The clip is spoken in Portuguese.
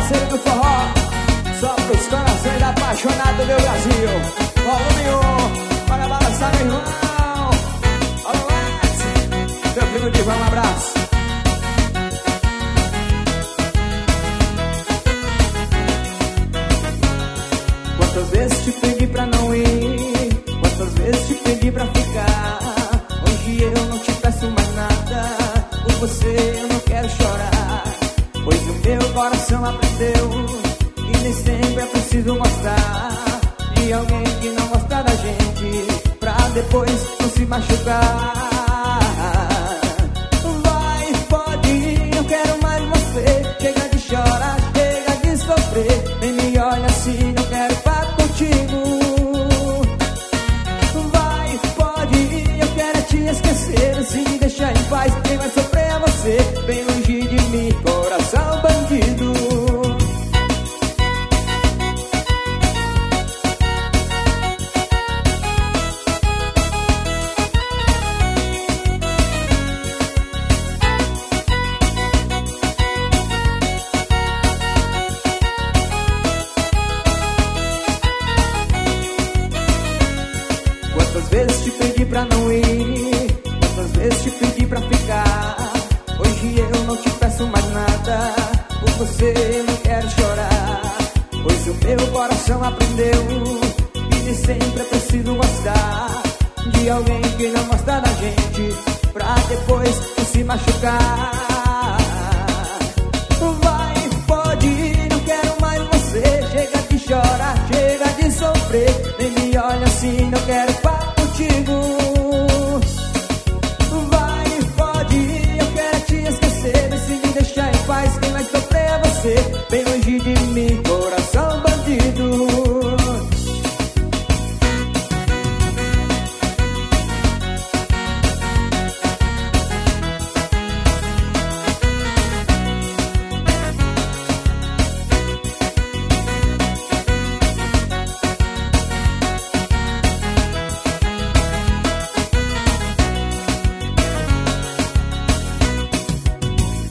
parceiro do forró, só pros corações apaixonados do meu Brasil. Volume 1, para balançar meu irmão. Alô, Max, meu primo de um abraço. Quantas vezes te pedi pra não ir, quantas vezes te pedi pra ficar. Hoje eu não te peço mais nada, por você eu não quero chorar. Pois o meu coração aprendeu e nem sempre é preciso gostar de alguém que não gosta da gente, pra depois não se machucar. Vai, pode ir, não quero mais você. Chega de chorar, chega de sofrer. Nem me olha assim, não quero ficar contigo. Vai, pode ir, eu quero te esquecer. Se me deixar em paz, quem vai sofrer é você. Bem longe de mim, coração bandido. Quantas vezes te pedi pra não ir, quantas vezes te pedi pra ficar. Hoje eu não te peço mais nada, por você eu não quero chorar. Pois o meu coração aprendeu que nem sempre é preciso gostar de alguém que não gosta da gente, pra depois não se machucar.